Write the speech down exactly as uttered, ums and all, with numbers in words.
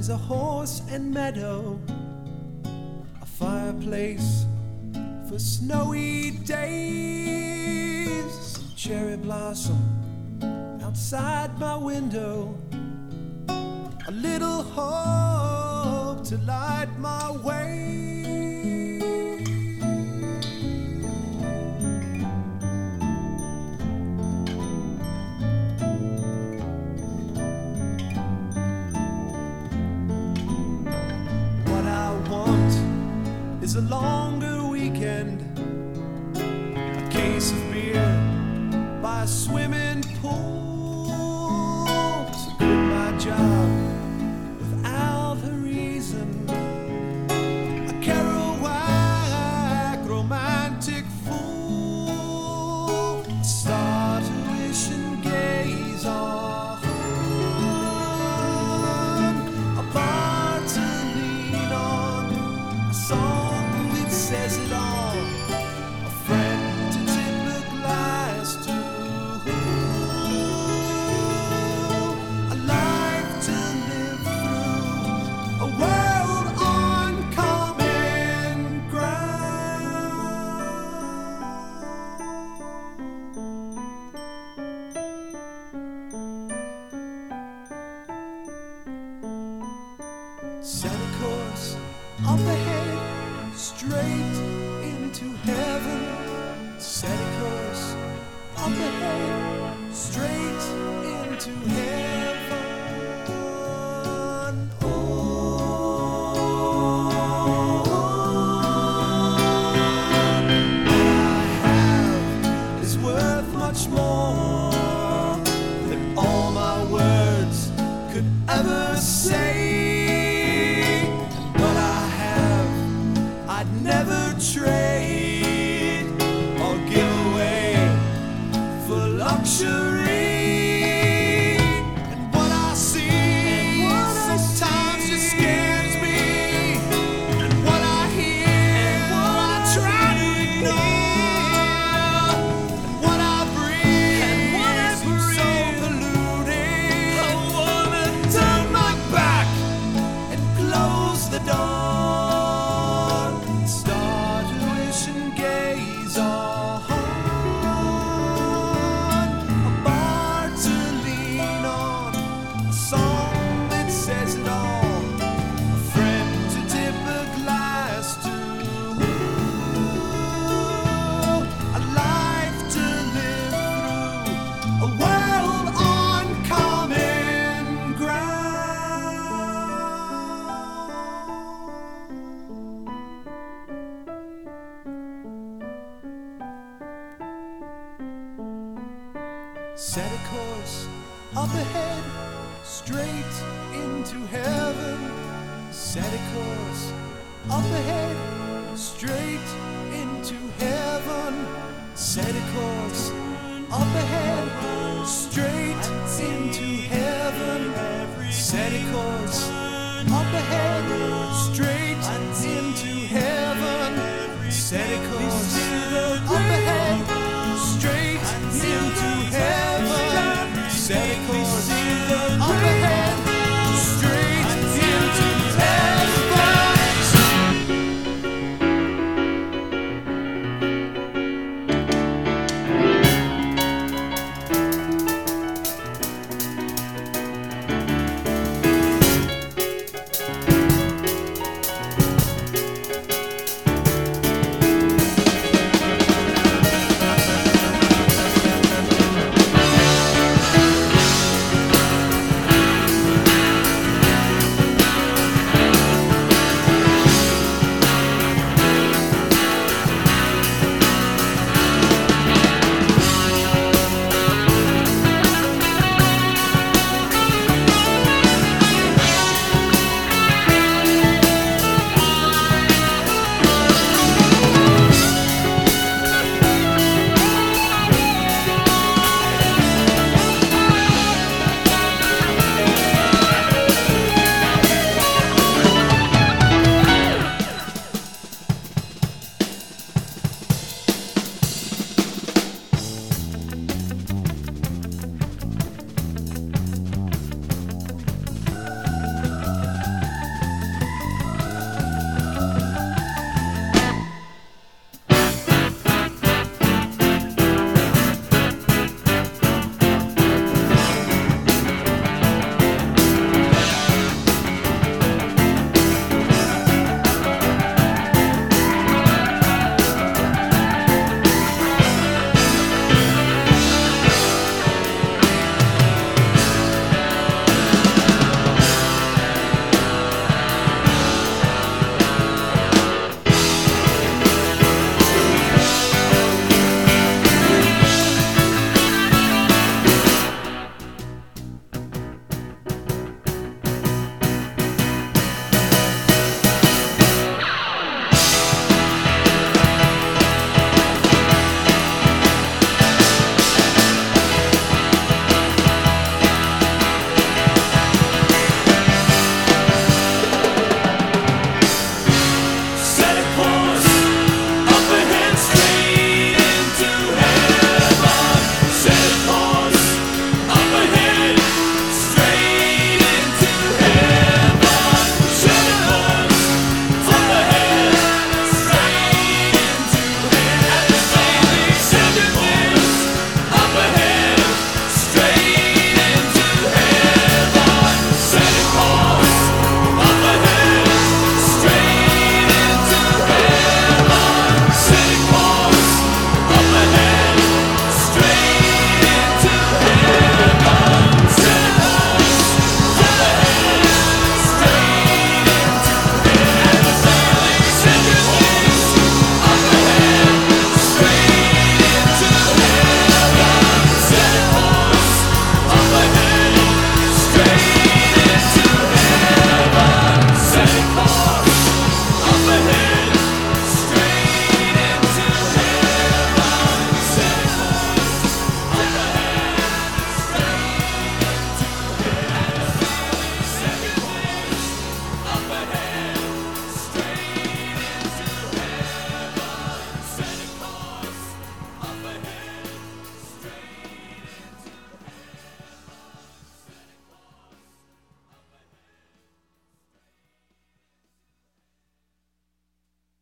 There's a horse and meadow, a fireplace for snowy days, some cherry blossom outside my window, a little hope to light my way. What I want is a longer weekend, a case of beer by a swimming pool, to quit my job without a reason, a Kerouac romantic fool, start to wish and gaze on a bar to lean on, a song that says it all, a friend to tip a glass to, a life to live through, a world on common ground. Set a course up ahead, straight into heaven. Set a course up ahead, straight into heaven. Oh, what I have is worth much more than all my words could ever say. What I have, I'd never trade or give away for luxury. And what I see sometimes just scares me. And what I hear, what I try to ignore. And what I breathe, seems so polluting. I wanna turn my back and close the door. Start to wish and gaze on a bar to lean on, a song that says it all, a friend to tip a glass to, a life to live through, a world on common ground. Set a course up ahead, straight into heaven. Set a course up ahead, straight into heaven. Set a course up ahead.